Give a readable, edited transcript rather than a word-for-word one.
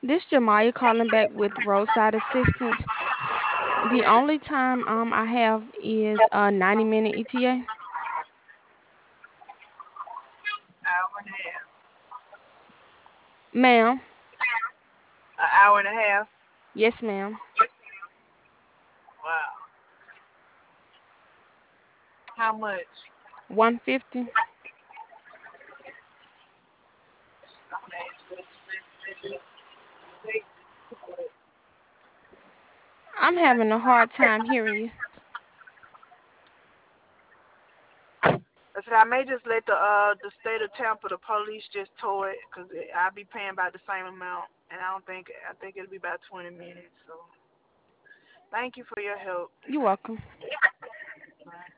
This Jemiah calling back with roadside assistance. The only time I have is a 90-minute ETA. Hour and a half. Ma'am. An hour and a half. Yes, ma'am. Wow. How much? 150. I'm having a hard time hearing you. I said I may just let the state of Tampa, the police just tow it, cause I'll be paying about the same amount, and I think it'll be about 20 minutes. So thank you for your help. You're welcome.